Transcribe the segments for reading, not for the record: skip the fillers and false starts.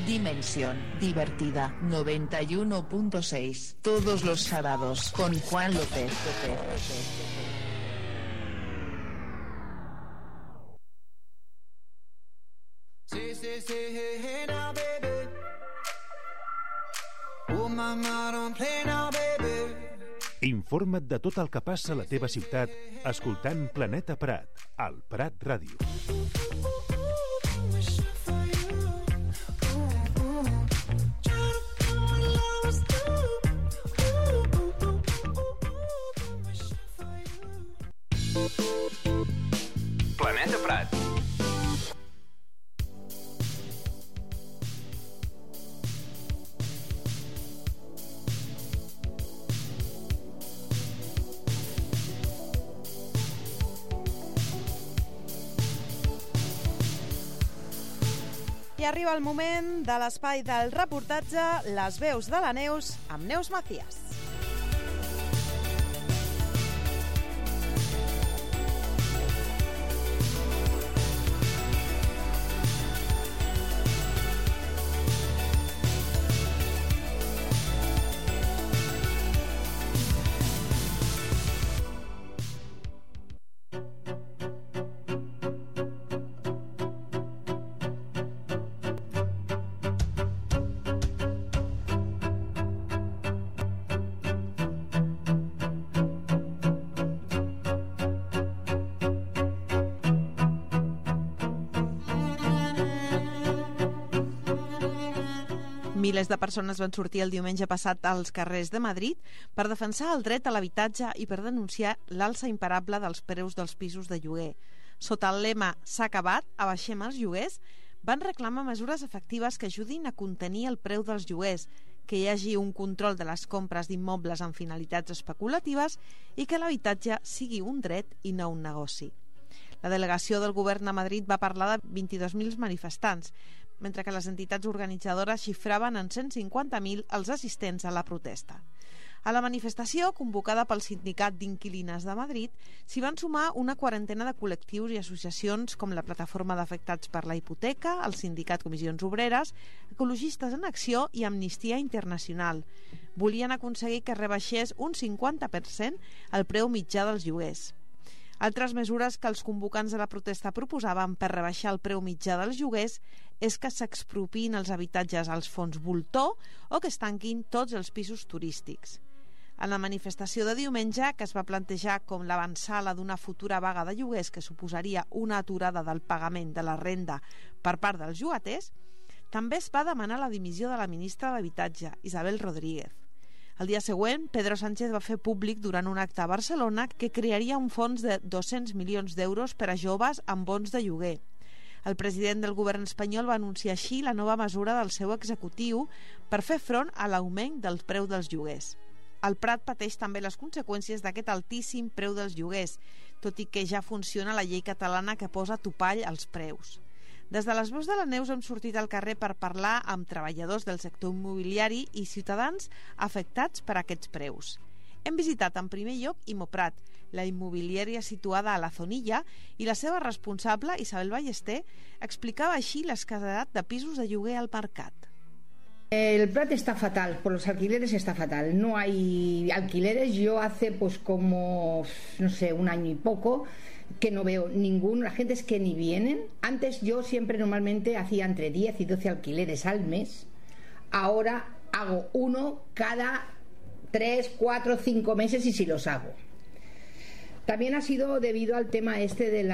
Dimensión divertida 91.6 todos los sábados con Juan López. Hey now, baby. Oh, mama, don't play now, baby. Informa't de tot el que passa a la teva ciutat escoltant Planeta Prat, al Prat Ràdio. Planeta Prat. I arriba el moment de l'espai del reportatge Les veus de la Neus amb Neus Macías. Milers de persones van sortir el diumenge passat als carrers de Madrid per defensar el dret a l'habitatge i per denunciar l'alça imparable dels preus dels pisos de lloguer. Sota el lema "S'ha acabat, abaixem els lloguers", van reclamar mesures efectives que ajudin a contenir el preu dels lloguers, que hi hagi un control de les compres d'immobles amb finalitats especulatives i que l'habitatge sigui un dret i no un negoci. La delegació del govern a Madrid va parlar de 22.000 manifestants, mentre que les entitats organitzadores xifraven en 150.000 els assistents a la protesta. A la manifestació, convocada pel Sindicat d'Inquilines de Madrid, s'hi van sumar una quarantena de col·lectius i associacions com la Plataforma d'Afectats per la Hipoteca, el Sindicat Comissions Obreres, Ecologistes en Acció i Amnistia Internacional. Volien aconseguir que rebaixés un 50% el preu mitjà dels lloguers. Altres mesures que els convocants de la protesta proposaven per rebaixar el preu mitjà dels lloguers és que s'expropiïn els habitatges als fons voltor o que es tanquin tots els pisos turístics. En la manifestació de diumenge, que es va plantejar com l'avançala d'una futura vaga de lloguers que suposaria una aturada del pagament de la renda per part dels llogaters, també es va demanar la dimissió de la ministra d'Habitatge, Isabel Rodríguez. El dia següent, Pedro Sánchez va fer públic durant un acte a Barcelona que crearia un fons de 200 milions d'euros per a joves amb bons de lloguer. El president del govern espanyol va anunciar així la nova mesura del seu executiu per fer front a l'augment del preu dels lloguers. El Prat pateix també les conseqüències d'aquest altíssim preu dels lloguers, tot i que ja funciona la llei catalana que posa topall als preus. Des de les veus de la Neus hem sortit al carrer per parlar amb treballadors del sector immobiliari i ciutadans afectats per aquests preus. Hem visitat en primer lloc Immoprat, la immobiliària situada a la Zonilla, i la seva responsable, Isabel Ballester, explicava així l'escassedat de pisos de lloguer al mercat. El Prat está fatal, por los alquileres está fatal. No hay alquileres. Yo hace pues como, no sé, un año y poco que no veo ninguno. La gente es que ni vienen. Antes yo siempre normalmente hacía entre 10 y 12 alquileres al mes. Ahora hago uno cada 3, 4, 5 meses y si los hago. También ha sido debido al tema este del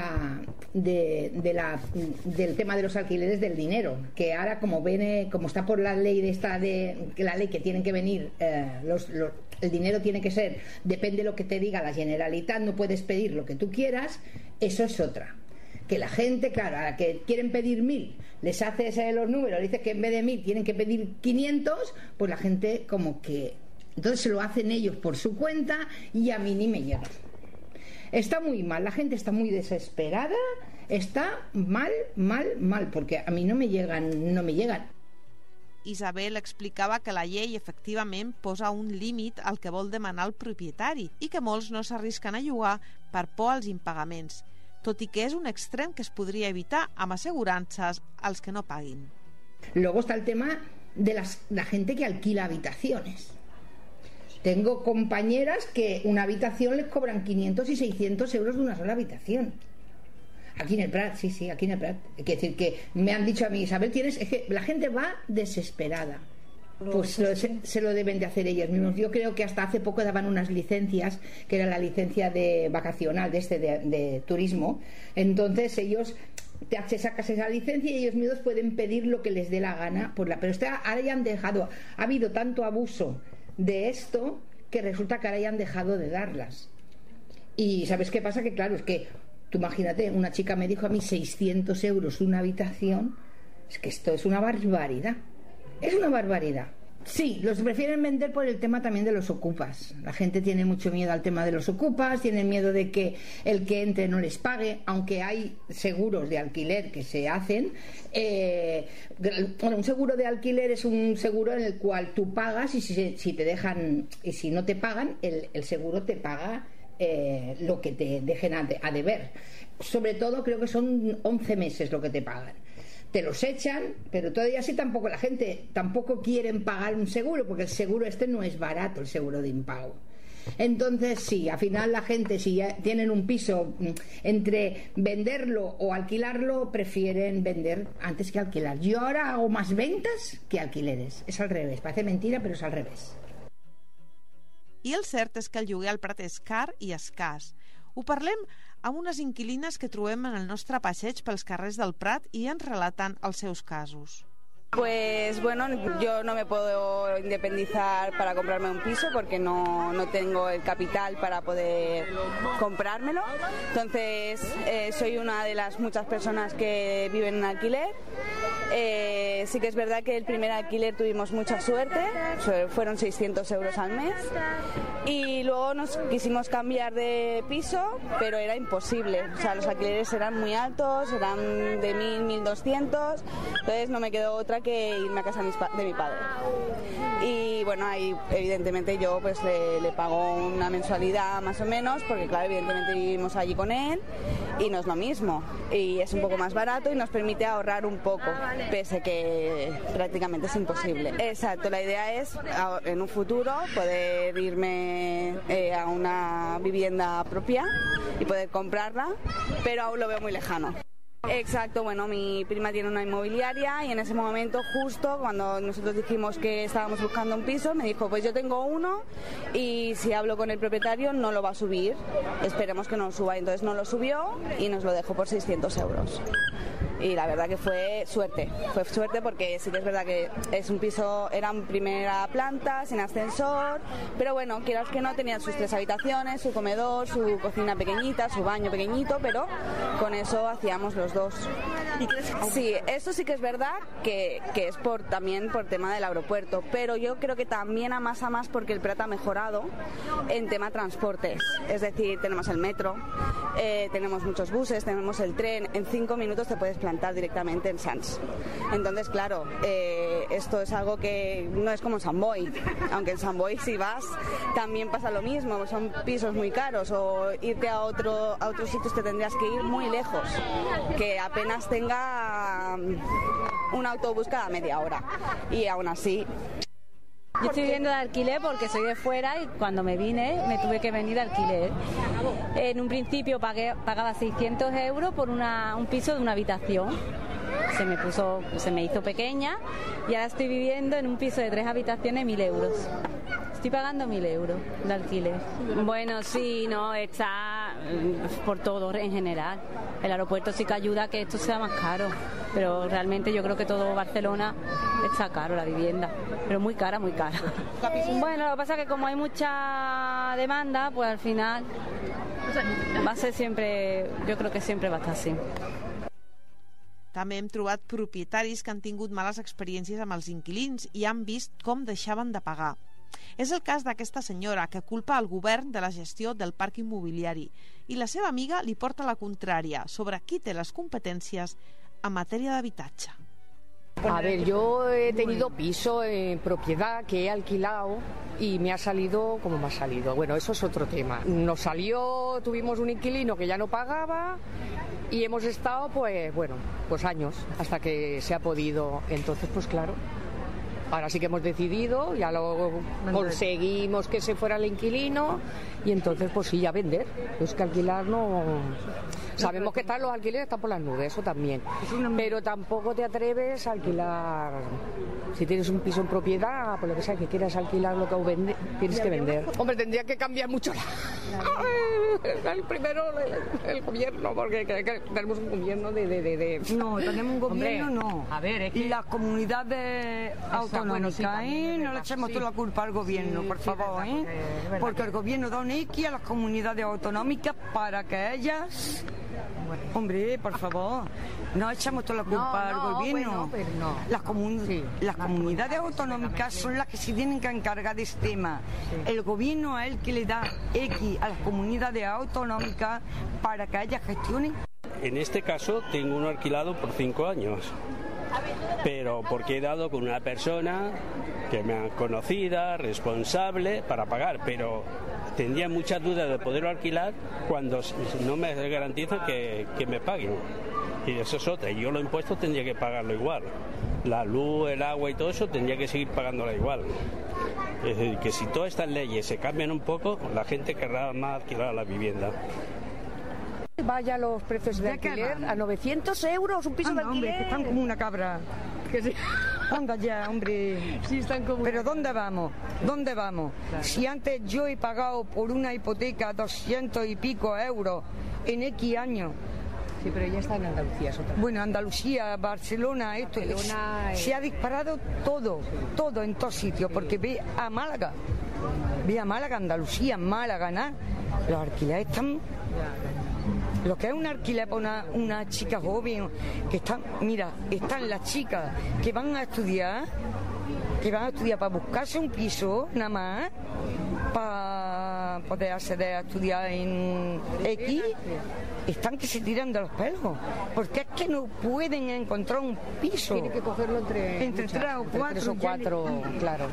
tema de los alquileres del dinero, que ahora como está por la ley la ley que tienen que venir, el dinero tiene que ser, depende de lo que te diga la Generalitat, no puedes pedir lo que tú quieras. Eso es otra. Que la gente, claro, a la que quieren pedir 1.000, les haces los números, dices que en vez de 1.000 tienen que pedir 500, pues la gente como que entonces se lo hacen ellos por su cuenta y a mí ni me llega. Está muy mal, la gente está muy desesperada, está mal, porque a mí no me llegan. Isabel explicava que la llei efectivament posa un límit al que vol demanar el propietari i que molts no s'arrisquen a llogar per por als impagaments, tot i que és un extrem que es podria evitar amb assegurances als que no paguin. Luego está el tema de la gente que alquila habitaciones. Tengo compañeras que una habitación les cobran 500 y 600 euros de una sola habitación. Aquí en el Prat, sí, aquí en el Prat. Es decir, que me han dicho a mí, Isabel, es que la gente va desesperada. Pues se lo deben de hacer ellos mismos. Yo creo que hasta hace poco daban unas licencias, que era la licencia de vacacional de turismo. Entonces ellos te sacas esa licencia y ellos mismos pueden pedir lo que les dé la gana. Pero ahora ya han dejado, ha habido tanto abuso de esto que resulta que ahora ya han dejado de darlas. Y ¿sabes qué pasa? Que claro, es que tú imagínate, una chica me dijo a mí 600 euros una habitación. Es que esto es una barbaridad. Es una barbaridad. Sí, los prefieren vender por el tema también de los ocupas. La gente tiene mucho miedo al tema de los ocupas, tienen miedo de que el que entre no les pague, aunque hay seguros de alquiler que se hacen. Bueno, un seguro de alquiler es un seguro en el cual tú pagas y si te dejan, y si no te pagan, el seguro te paga lo que te dejen a deber. Sobre todo creo que son 11 meses lo que te pagan. Te los echan, pero todavía así tampoco la gente tampoco quieren pagar un seguro, porque el seguro no es barato, el seguro de impago. Entonces sí, al final la gente, si ya tienen un piso, entre venderlo o alquilarlo, prefieren vender antes que alquilar. Yo ahora hago más ventas que alquileres, es al revés, parece mentira però és al revés. I el cert és que el lloguer al Prat és car i escàs. Ho parlem amb unes inquilines que trobem en el nostre passeig pels carrers del Prat i ens relaten els seus casos. Pues bueno, yo no me puedo independizar para comprarme un piso porque no tengo el capital para poder comprármelo. Entonces soy una de las muchas personas que viven en alquiler. Sí que es verdad que el primer alquiler tuvimos mucha suerte, fueron 600 euros al mes, y luego nos quisimos cambiar de piso, pero era imposible. O sea, los alquileres eran muy altos, eran de 1.000, 1.200, entonces no me quedó otra que irme a casa de mi padre. Y bueno, ahí evidentemente yo pues le pago una mensualidad más o menos, porque claro, evidentemente vivimos allí con él y no es lo mismo, y es un poco más barato y nos permite ahorrar un poco, pese que prácticamente es imposible. Exacto, la idea es en un futuro poder irme a una vivienda propia y poder comprarla, pero aún lo veo muy lejano. Exacto, bueno, mi prima tiene una inmobiliaria y en ese momento, justo cuando nosotros dijimos que estábamos buscando un piso, me dijo, pues yo tengo uno y si hablo con el propietario no lo va a subir, esperemos que no lo suba. Entonces no lo subió y nos lo dejó por 600 euros. Y la verdad que fue suerte porque sí que es verdad que es un piso, era en primera planta, sin ascensor, pero bueno, quieras que no, tenía sus 3 habitaciones, su comedor, su cocina pequeñita, su baño pequeñito, pero con eso hacíamos los dos. Sí, eso sí que es verdad que es también por tema del aeropuerto, pero yo creo que también a más porque el Prat ha mejorado en tema transportes, es decir, tenemos el metro, tenemos muchos buses, tenemos el tren, en 5 minutos te puedes plantar directamente en Sants. Entonces, claro, esto es algo que no es como en Sant Boi, aunque en Sant Boi si vas también pasa lo mismo, son pisos muy caros, o irte a otros sitios te tendrías que ir muy lejos, que apenas tenga un autobús cada media hora, y aún así. Yo estoy viviendo de alquiler porque soy de fuera y cuando me vine me tuve que venir de alquiler. En un principio pagaba 600 euros por un piso de una habitación. Se me hizo pequeña y ahora estoy viviendo en un piso de 3 habitaciones 1.000 euros. Estoy pagando 1.000 euros de alquiler. Bueno, sí, no, está por todo en general. El aeropuerto sí que ayuda a que esto sea más caro, pero realmente yo creo que todo Barcelona está caro, la vivienda, pero muy cara, muy cara. Bueno, lo que pasa es que como hay mucha demanda, pues al final va a ser siempre, yo creo que siempre va a estar así. També hem trobat propietaris que han tingut males experiències amb els inquilins i han vist com deixaven de pagar. És el cas d'aquesta senyora que culpa el govern de la gestió del parc immobiliari i la seva amiga li porta la contrària sobre qui té les competències en matèria d'habitatge. A ver, yo he tenido piso en propiedad que he alquilado y me ha salido como me ha salido. Bueno, eso es otro tema. Tuvimos un inquilino que ya no pagaba Y hemos estado, pues años, hasta que se ha podido. Entonces, pues claro, ahora sí que hemos decidido, ya lo conseguimos que se fuera el inquilino, y entonces, pues sí, ya vender. Es que alquilar no... Sabemos que los alquileres están por las nubes, eso también. Pero tampoco te atreves a alquilar. Si tienes un piso en propiedad, por lo que sea, que quieras alquilar lo que tienes que vender. Hombre, tendría que cambiar mucho primero el gobierno, porque tenemos un gobierno de... No, tenemos un gobierno, hombre, no. A ver, es que... Y las comunidades autonómicas, no le echemos toda la culpa al gobierno, por favor, porque el gobierno da un X a las comunidades autonómicas para que ellas... Hombre, por favor, no echamos toda la culpa al gobierno. Las comunidades autonómicas son las que se tienen que encargar de este tema. El gobierno es el que le da X a las comunidades autonómicas para que ellas gestionen. En este caso tengo uno alquilado por 5 años, pero porque he dado con una persona que me ha conocida, responsable, para pagar, pero tendría muchas dudas de poderlo alquilar cuando no me garantizan que me paguen. Y eso es otra, yo los impuestos tendría que pagarlo igual. La luz, el agua y todo eso tendría que seguir pagándola igual. Es decir, que si todas estas leyes se cambian un poco, la gente querrá más alquilar la vivienda. Vaya los precios de alquiler a 900 euros, un piso de alquiler. Hombre, que están como una cabra. Que sí. Anda ya, hombre. Sí, están como... Pero ¿dónde vamos? ¿Dónde vamos? Claro. Si antes yo he pagado por una hipoteca 200 y pico euros en X años. Sí, pero ya está en Andalucía, es otra. Bueno, Andalucía, Barcelona, esto. Se ha disparado todo en todos sitios, porque ve a Málaga, Andalucía, Málaga, nada. Los alquileres están... Lo que es un alquiler para una chica joven, que están las chicas que van a estudiar para buscarse un piso, nada más, para poder acceder a estudiar en X, están que se tiran de los pelos, porque es que no pueden encontrar un piso. Tienen que cogerlo entre 3 o 4, claro.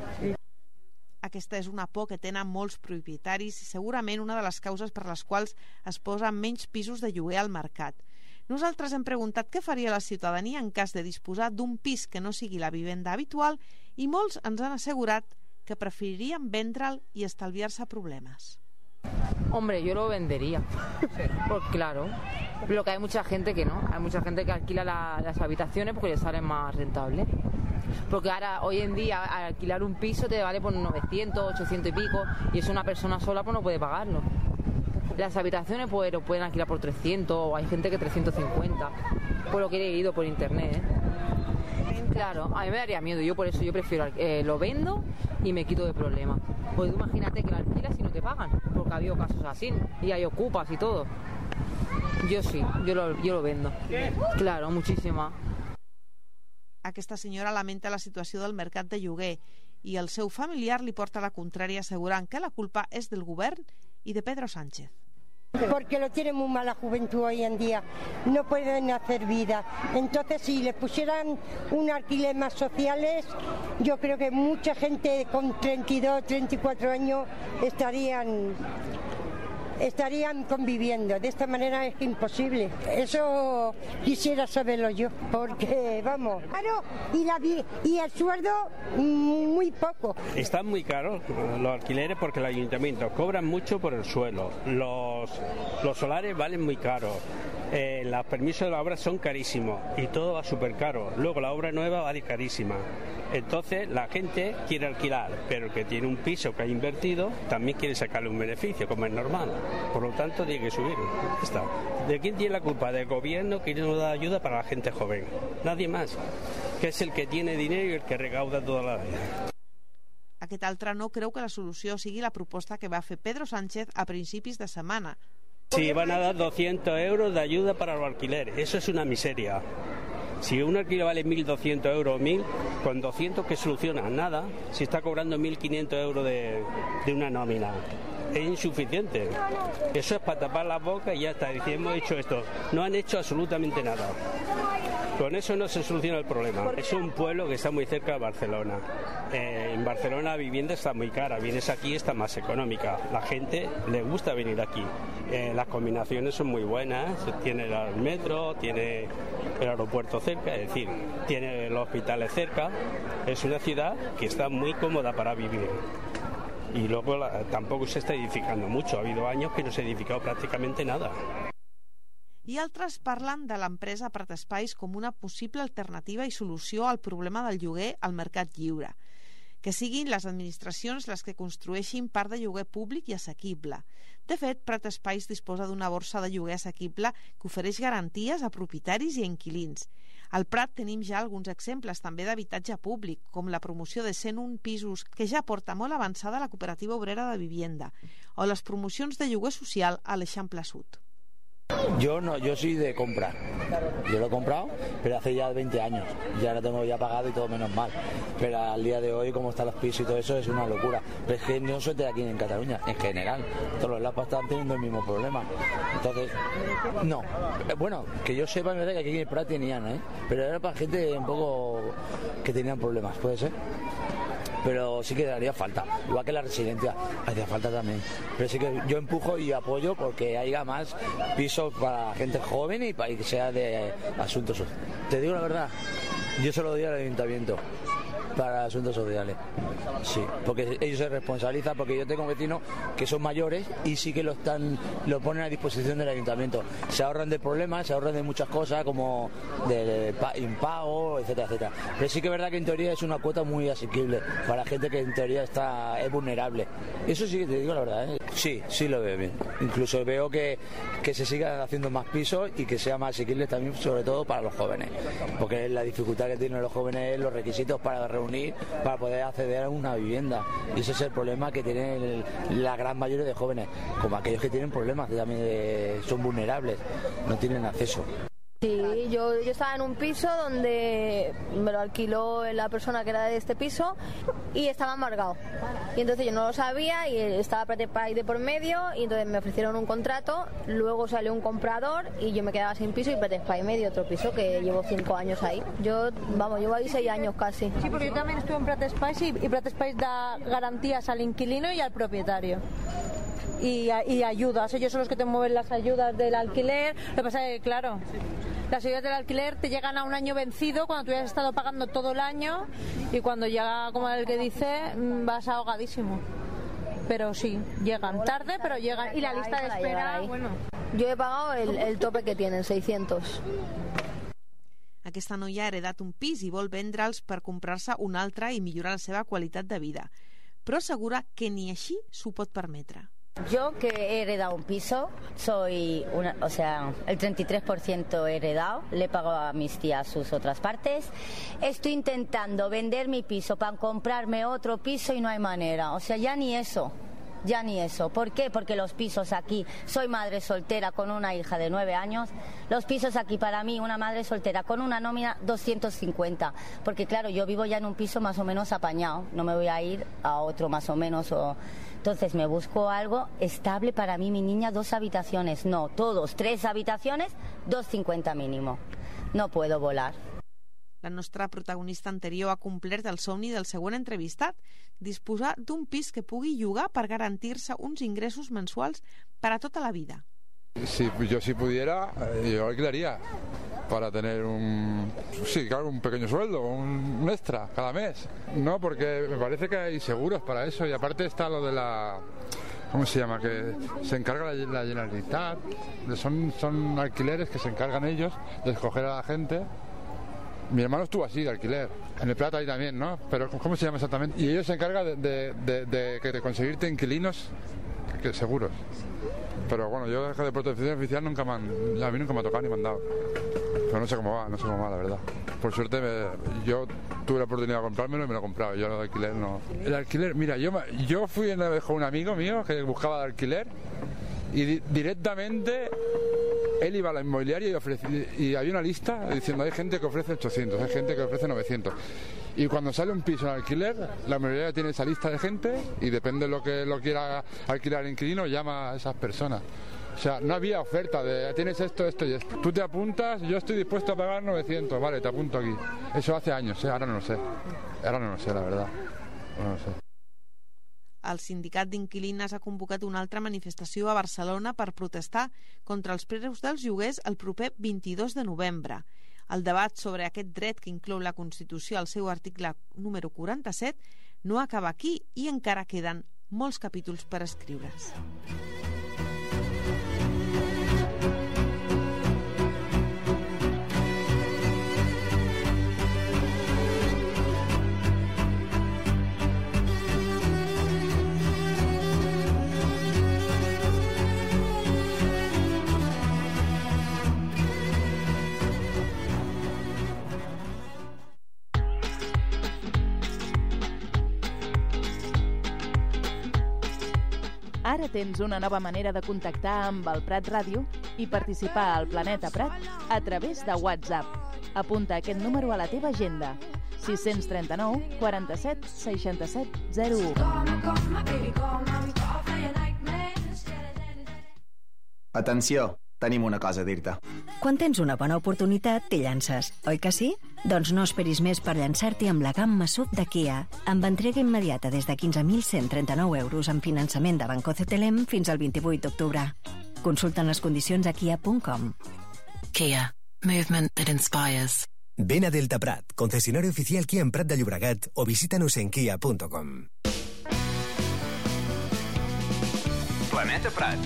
Aquesta és una por que tenen molts propietaris i segurament una de les causes per les quals es posen menys pisos de lloguer al mercat. Nosaltres hem preguntat què faria la ciutadania en cas de disposar d'un pis que no sigui la vivenda habitual i molts ens han assegurat que preferirien vendre'l i estalviar-se problemes. Hombre, yo lo vendería. Pues claro, lo que hay mucha gente que no. Hay mucha gente que alquila las habitaciones porque les sale más rentable. Porque ahora, hoy en día, alquilar un piso te vale por 900, 800 y pico, y eso una persona sola pues no puede pagarlo. Las habitaciones pues lo pueden alquilar por 300, o hay gente que 350, por lo que he leído por internet, Claro, a mí me daría miedo, yo por eso yo prefiero lo vendo y me quito de problemas. Pues tú imagínate que lo alquilas y no te pagan, porque ha habido casos así, y hay ocupas y todo. Yo sí, yo lo vendo. Claro, muchísima. Aquesta senyora lamenta la situació del mercat de lloguer i el seu familiar li porta la contrària assegurant que la culpa és del govern i de Pedro Sánchez. Porque lo tiene muy mala juventud hoy en día, no pueden hacer vida. Entonces, si les pusieran un alquiler más sociales, yo creo que mucha gente con 32, 34 años estarían conviviendo. De esta manera es imposible. Eso quisiera saberlo yo, porque vamos, claro, y el sueldo muy poco. Están muy caros los alquileres porque el ayuntamiento cobran mucho por el suelo. Los solares valen muy caros. Los permisos de la obra son carísimos y todo va súper caro. Luego la obra nueva vale carísima. Entonces la gente quiere alquilar, pero el que tiene un piso que ha invertido también quiere sacarle un beneficio, como es normal. Por lo tanto tiene que subir. Está. ¿De quién tiene la culpa? Del gobierno, que no da ayuda para la gente joven. Nadie más, que es el que tiene dinero y el que recauda toda la vida. Aquest altre no creu que la solució sigui la proposta que va fer Pedro Sánchez a principis de setmana. Sí, van a dar 200 euros de ayuda para los alquileres. Eso es una miseria. Si un alquiler vale 1.200 euros o 1.000, con 200 ¿qué soluciona? Nada. Si está cobrando 1.500 euros de una nómina. Es insuficiente. Eso es para tapar la boca y ya está. Hemos hecho esto. No han hecho absolutamente nada. Con eso no se soluciona el problema. Es un pueblo que está muy cerca de Barcelona. En Barcelona la vivienda está muy cara, vienes aquí está más económica. La gente le gusta venir aquí. Las combinaciones son muy buenas, tiene el metro, tiene el aeropuerto cerca, es decir, tiene los hospitales cerca. Es una ciudad que está muy cómoda para vivir. Y luego tampoco se está edificando mucho. Ha habido años que no se ha edificado prácticamente nada. I altres parlen de l'empresa Prat Espais com una possible alternativa i solució al problema del lloguer al mercat lliure. Que siguin les administracions les que construeixin parc de lloguer públic i assequible. De fet, Prat Espais disposa d'una borsa de lloguer assequible que ofereix garanties a propietaris i a inquilins. Al Prat tenim ja alguns exemples també d'habitatge públic, com la promoció de 101 pisos que ja porta molt avançada la Cooperativa Obrera de Vivienda, o les promocions de lloguer social a l'Eixample Sud. Yo no, yo soy de comprar. Yo lo he comprado, pero hace ya 20 años. Ya lo tengo ya pagado y todo menos mal. Pero al día de hoy, como están los pisos y todo eso, es una locura. Pero es que no soy de aquí en Cataluña, en general. Todos los lapas están teniendo el mismo problema. Entonces, no. Bueno, que yo sepa, me parece que aquí en el Prat tenían, pero era para gente un poco que tenían problemas, ¿puede ser? Pero sí que le haría falta, igual que la residencia, hacía falta también. Pero sí que yo empujo y apoyo porque haya más pisos para gente joven y para que sea de asuntos. Te digo la verdad, yo se lo doy al ayuntamiento para asuntos sociales, sí, porque ellos se responsabilizan, porque yo tengo vecinos que son mayores y sí que lo ponen a disposición del ayuntamiento. Se ahorran de problemas, se ahorran de muchas cosas como de impago, etcétera, etcétera. Pero sí que es verdad que en teoría es una cuota muy asequible para gente que en teoría es vulnerable. Eso sí que te digo la verdad, Sí, sí lo veo bien. Incluso veo que se sigan haciendo más pisos y que sea más asequible también, sobre todo para los jóvenes, porque la dificultad que tienen los jóvenes es los requisitos para reunir, para poder acceder a una vivienda, y ese es el problema que tienen la gran mayoría de jóvenes, como aquellos que tienen problemas, que también son vulnerables, no tienen acceso. Sí, yo estaba en un piso donde me lo alquiló la persona que era de este piso y estaba embargado. Y entonces yo no lo sabía y estaba Prat Espais de por medio y entonces me ofrecieron un contrato, luego salió un comprador y yo me quedaba sin piso y Prat Espais me dio otro piso que llevo 5 años ahí. Llevo ahí 6 años casi. Sí, porque yo también estuve en Prat Espais y Prat Espais da garantías al inquilino y al propietario. Y ayudas, ellos son los que te mueven las ayudas del alquiler. Lo que pasa es que, claro, las ayudas del alquiler te llegan a un año vencido cuando tú ya has estado pagando todo el año y cuando llega, como el que dice, vas ahogadísimo. Pero sí, llegan tarde, pero llegan. Y la lista de espera, bueno. Yo he pagado el tope que tienen, 600. Aquesta noia ha heredat un pis i vol vendre'ls per comprar-se un altre i millorar la seva qualitat de vida. Però assegura que ni així s'ho pot permetre. Yo que he heredado un piso, el 33% he heredado, le pago a mis tías sus otras partes. Estoy intentando vender mi piso para comprarme otro piso y no hay manera, ya ni eso. Ya ni eso. ¿Por qué? Porque los pisos aquí, soy madre soltera con una hija de 9 años, los pisos aquí para mí, una madre soltera con una nómina 250, porque claro, yo vivo ya en un piso más o menos apañado, no me voy a ir a otro más o menos, entonces me busco algo estable para mí, mi niña, 2 habitaciones, no, todos, 3 habitaciones, 250 mínimo, no puedo volar. La nostra protagonista anterior ha complert el somni del següent entrevistat, disposar d'un pis que pugui llogar per garantir-se uns ingressos mensuals per a tota la vida. Yo si pudiera, yo alquilaría para tener un pequeño sueldo, un extra cada mes. No, porque me parece que hay seguros para eso y aparte está lo de la... ¿Cómo se llama? Que se encarga la Generalitat. Son alquileres que se encargan ellos de escoger a la gente. Mi hermano estuvo así de alquiler, en el Prat ahí también, ¿no? Pero ¿cómo se llama exactamente? Y ellos se encargan de conseguirte inquilinos seguros. Pero bueno, yo de protección oficial a mí nunca me ha tocado ni me han dado. Pero no sé cómo va, la verdad. Por suerte yo tuve la oportunidad de comprármelo y me lo he comprado. Yo de alquiler no. El alquiler, mira, yo fui una vez con un amigo mío que buscaba de alquiler y directamente él iba a la inmobiliaria y había una lista diciendo hay gente que ofrece 800, hay gente que ofrece 900. Y cuando sale un piso en alquiler, la inmobiliaria tiene esa lista de gente y depende de lo que lo quiera alquilar el inquilino, llama a esas personas. O sea, no había oferta de tienes esto, esto y esto. Tú te apuntas, yo estoy dispuesto a pagar 900, vale, te apunto aquí. Eso hace años, ahora no lo sé. Ara no lo sé, la verdad. No lo sé. El sindicat d'inquilines ha convocat una altra manifestació a Barcelona per protestar contra els preus dels lloguers el proper 22 de novembre. El debat sobre aquest dret que inclou la Constitució al seu article número 47 no acaba aquí i encara queden molts capítols per escriure's. Ara tens una nova manera de contactar amb el Prat Ràdio i participar al Planeta Prat a través de WhatsApp. Apunta aquest número a la teva agenda: 639 47 67 01. Atenció, tenim una cosa a dir-te. Quan tens una bona oportunitat, t'hi llances, oi que sí? Doncs no esperis més per llançar-t'hi amb la gamma SUV de Kia, amb entrega immediata des de 15.139 euros en finançament de Banco CTLM fins al 28 d'octubre. Consulta les condicions a kia.com. Kia. Movement that inspires. Ven a Delta Prat, concesionario oficial Kia en Prat de Llobregat, o visítanos en kia.com. Planeta Prat.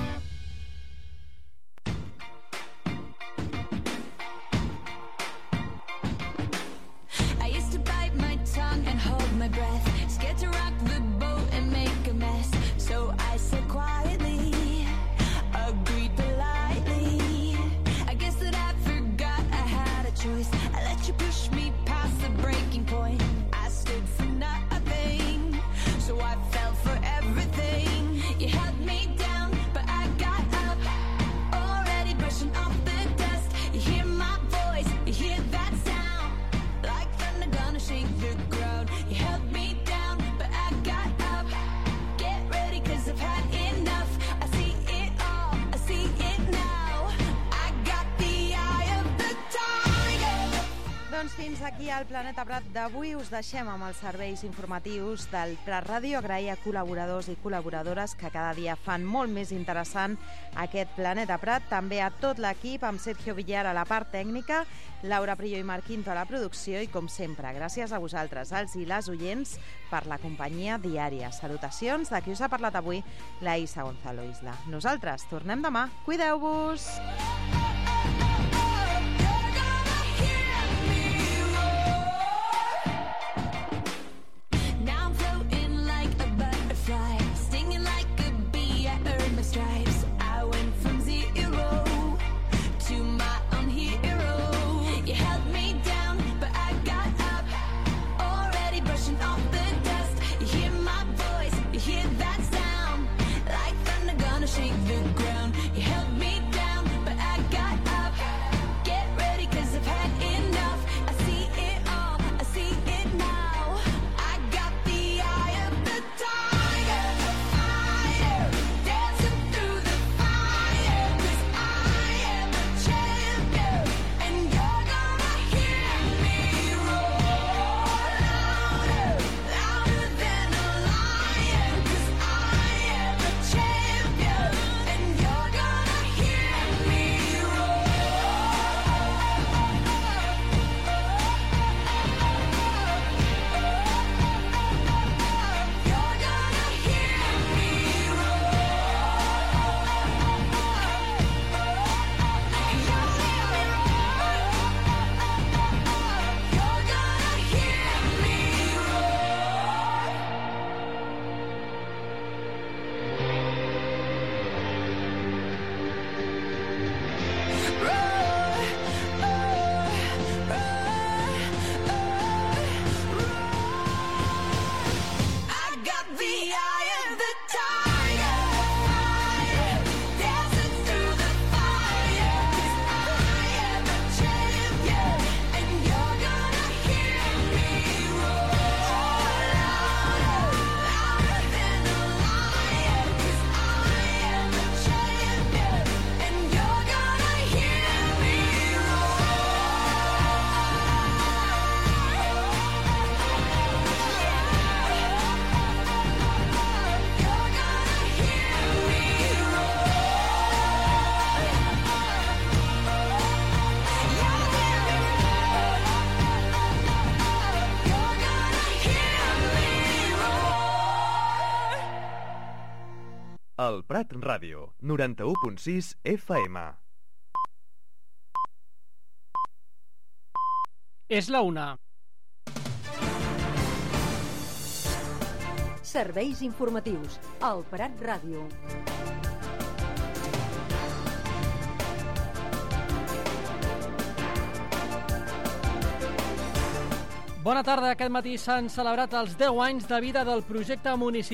Fins aquí al Planeta Prat d'avui. Us deixem amb els serveis informatius del Prat Ràdio. Agrair a col·laboradors i col·laboradores que cada dia fan molt més interessant aquest Planeta Prat. També a tot l'equip, amb Sergio Villar a la part tècnica, Laura Prillo i Marc Quinto a la producció i, com sempre, gràcies a vosaltres, els i les oients, per la companyia diària. Salutacions de qui us ha parlat avui, la Isa Gonzalo Isla. Nosaltres tornem demà. Cuideu-vos! Shake the ground. You held me down, but I got El Prat Ràdio, 91.6 FM. És la 1. Serveis informatius. El Prat Ràdio. Bona tarda. Aquest matí s'han celebrat els 10 anys de vida del projecte municipal